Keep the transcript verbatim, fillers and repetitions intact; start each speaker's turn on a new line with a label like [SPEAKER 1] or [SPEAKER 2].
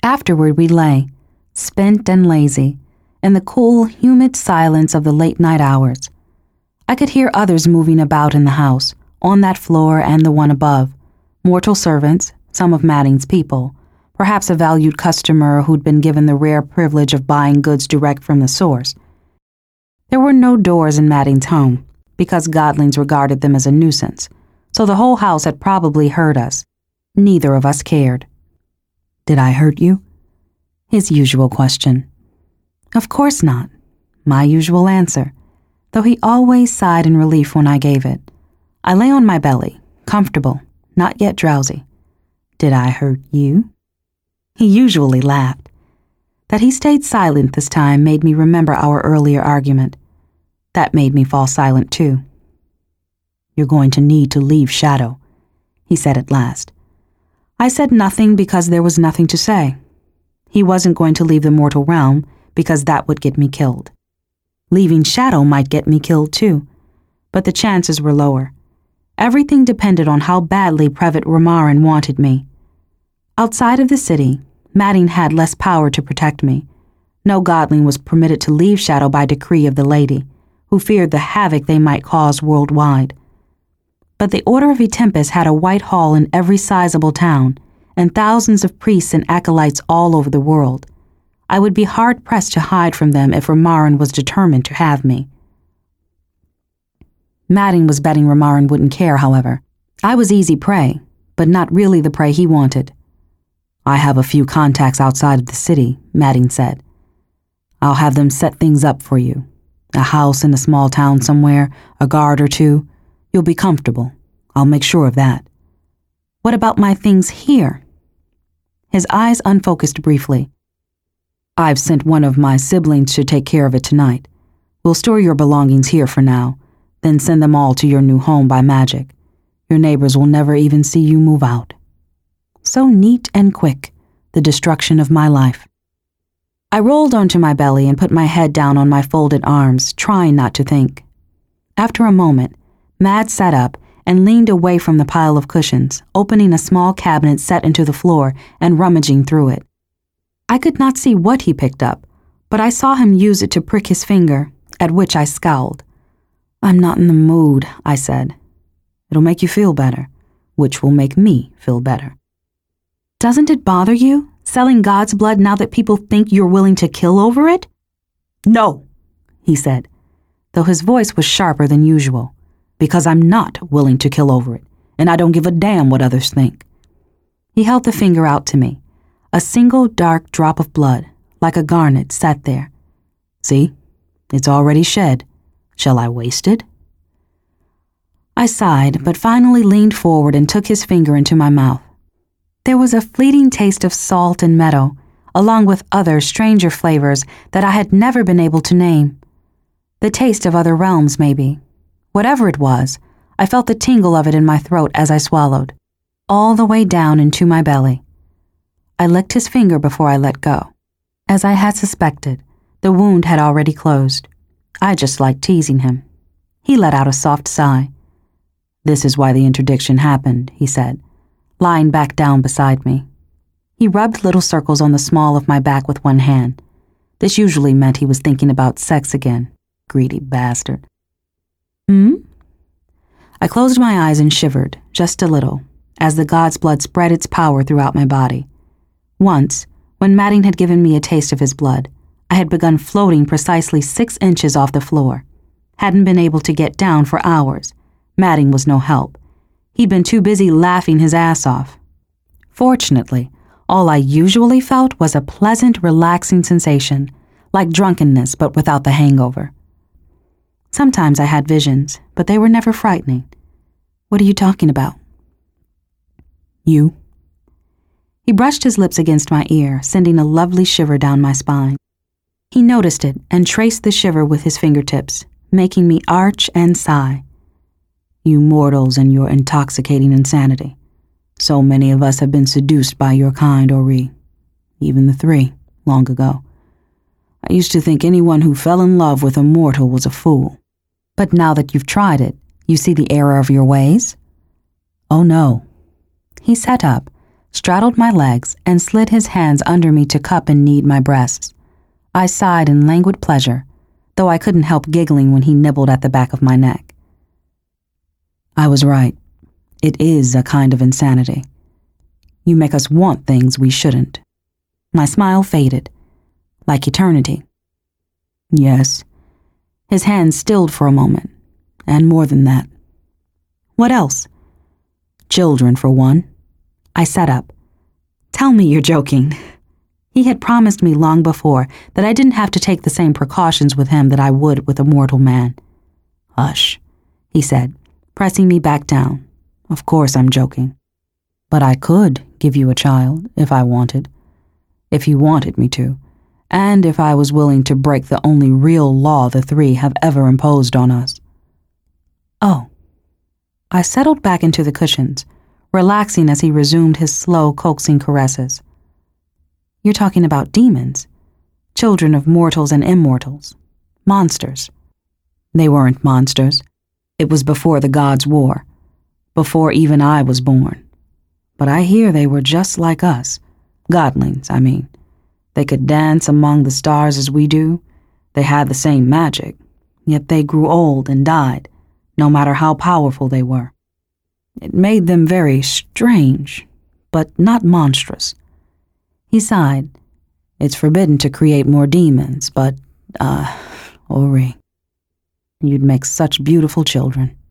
[SPEAKER 1] Afterward we lay, spent and lazy, in the cool, humid silence of the late-night hours. I could hear others moving about in the house, on that floor and the one above, mortal servants, some of Madding's people, perhaps a valued customer who'd been given the rare privilege of buying goods direct from the source. There were no doors in Madding's home, because Godlings regarded them as a nuisance, so the whole house had probably heard us. Neither of us cared. "Did I hurt you?" His usual question. Of course not. My usual answer, though he always sighed in relief when I gave it. I lay on my belly, comfortable, not yet drowsy. "Did I hurt you?" He usually laughed. That he stayed silent this time made me remember our earlier argument. That made me fall silent too. "You're going to need to leave Shadow," he said at last. I said nothing because there was nothing to say. He wasn't going to leave the mortal realm because that would get me killed. Leaving Shadow might get me killed too, but the chances were lower. Everything depended on how badly Prevet Ramarin wanted me. Outside of the city, Madding had less power to protect me. No Godling was permitted to leave Shadow by decree of the Lady, who feared the havoc they might cause worldwide. But the Order of Etempus had a white hall in every sizable town, and thousands of priests and acolytes all over the world. I would be hard-pressed to hide from them if Ramarin was determined to have me. Madding was betting Ramarin wouldn't care, however. I was easy prey, but not really the prey he wanted. "I have a few contacts outside of the city," Madding said. "I'll have them set things up for you. A house in a small town somewhere, a guard or two. You'll be comfortable. I'll make sure of that." "What about my things here?" His eyes unfocused briefly. "I've sent one of my siblings to take care of it tonight. We'll store your belongings here for now, then send them all to your new home by magic. Your neighbors will never even see you move out." So neat and quick, the destruction of my life. I rolled onto my belly and put my head down on my folded arms, trying not to think. After a moment, Mad sat up and leaned away from the pile of cushions, opening a small cabinet set into the floor and rummaging through it. I could not see what he picked up, but I saw him use it to prick his finger, at which I scowled. "I'm not in the mood," I said. "It'll make you feel better, which will make me feel better." "Doesn't it bother you, selling God's blood now that people think you're willing to kill over it?" "No," he said, though his voice was sharper than usual, "because I'm not willing to kill over it, and I don't give a damn what others think." He held the finger out to me. A single dark drop of blood, like a garnet, sat there. "See, it's already shed. Shall I waste it?" I sighed, but finally leaned forward and took his finger into my mouth. There was a fleeting taste of salt and meadow, along with other stranger flavors that I had never been able to name. The taste of other realms, maybe. Whatever it was, I felt the tingle of it in my throat as I swallowed, all the way down into my belly. I licked his finger before I let go. As I had suspected, the wound had already closed. I just liked teasing him. He let out a soft sigh. "This is why the interdiction happened," he said, lying back down beside me. He rubbed little circles on the small of my back with one hand. This usually meant he was thinking about sex again. Greedy bastard. "Hmm?" I closed my eyes and shivered, just a little, as the god's blood spread its power throughout my body. Once, when Madding had given me a taste of his blood, I had begun floating precisely six inches off the floor. Hadn't been able to get down for hours. Madding was no help. He'd been too busy laughing his ass off. Fortunately, all I usually felt was a pleasant, relaxing sensation, like drunkenness but without the hangover. Sometimes I had visions, but they were never frightening. "What are you talking about?" "You." He brushed his lips against my ear, sending a lovely shiver down my spine. He noticed it and traced the shiver with his fingertips, making me arch and sigh. "You mortals and your intoxicating insanity. So many of us have been seduced by your kind, Ori. Even the three, long ago. I used to think anyone who fell in love with a mortal was a fool. But now that you've tried it, you see the error of your ways?" "Oh no." He sat up, straddled my legs, and slid his hands under me to cup and knead my breasts. I sighed in languid pleasure, though I couldn't help giggling when he nibbled at the back of my neck. I was right. It is a kind of insanity. You make us want things we shouldn't. My smile faded, like eternity. Yes. His hands stilled for a moment, and more than that. What else? Children, for one. I sat up. Tell me you're joking. He had promised me long before that I didn't have to take the same precautions with him that I would with a mortal man. Hush, he said, pressing me back down. Of course I'm joking. But I could give you a child if I wanted. If you wanted me to. And if I was willing to break the only real law the three have ever imposed on us. Oh. I settled back into the cushions, relaxing as he resumed his slow, coaxing caresses. You're talking about demons, children of mortals and immortals, monsters. They weren't monsters. It was before the gods' war, before even I was born. But I hear they were just like us, godlings, I mean. They could dance among the stars as we do. They had the same magic, yet they grew old and died, no matter how powerful they were. It made them very strange, but not monstrous. He sighed. It's forbidden to create more demons, but, uh, Ori, you'd make such beautiful children.